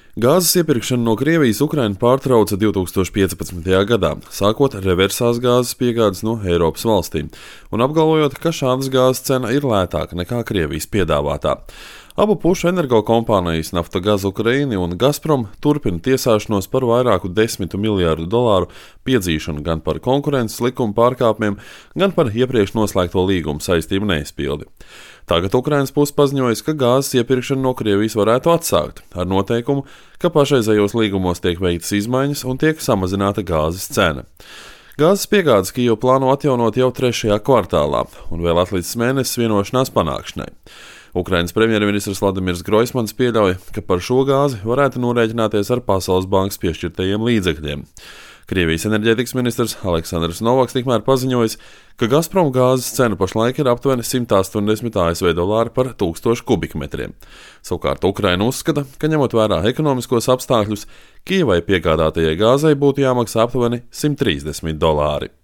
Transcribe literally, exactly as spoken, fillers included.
Gāzes iepirkšanu no Krievijas Ukraina pārtrauca divi tūkstoši piecpadsmitajā gadā, sākot reversās gāzes piegādes no Eiropas valstīm un apgalvojot, ka šādas gāzes cena ir lētāka nekā Krievijas piedāvātā. Abu pušu energokompānijas Naftogaz Ukraina un Gazprom turpina tiesāšanos par vairāku desmitu miljārdu dolāru piedzīšanu gan par konkurences likuma pārkāpumiem, gan par iepriekš noslēgto līgumu saistību neizpildi. Tagad Ukrainas puse paziņojas, ka gāzes iepirkšanu no Krievijas varētu atsākt ar noteikumu, ka pašreizējos līgumos tiek veiktas izmaiņas un tiek samazināta gāzes cena. Gāzes piegādes Kijeva plāno atjaunot jau trešajā kvartālā, un vēl atlicis mēnesis vienošanās panākšanai. Ukrainas premjerministrs Vladimirs Groismans pieļauj, ka par šo gāzi varētu norēķināties ar Pasaules bankas piešķirtajiem līdzekļiem. Krievijas enerģētikas ministrs Aleksandrs Novaks tikmēr paziņojis, ka Gazprom gāzes cena pašlaik ir aptuveni simt astoņdesmit A S V dolāri par tūkstošu kubikmetriem. Savukārt Ukraina uzskata, ka ņemot vērā ekonomiskos apstākļus, Kijevai piegādātajai gāzei būtu jāmaksā aptuveni simt trīsdesmit dolāri.